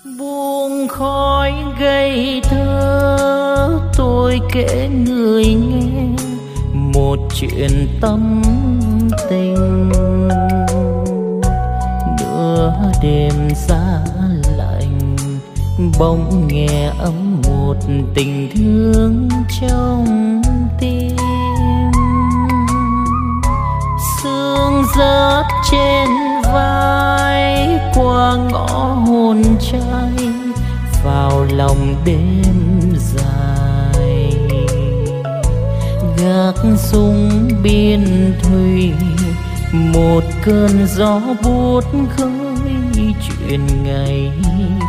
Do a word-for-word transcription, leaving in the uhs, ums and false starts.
buông khói gây thơ tôi kể người nghe một chuyện tâm tình. Nửa đêm xa lạnh bỗng nghe ấm một tình thương trong tim. Sương rớt trên vai qua ngõ hôn trai vào lòng đêm dài. Gác súng biên thùy một cơn gió buốt khơi chuyện ngày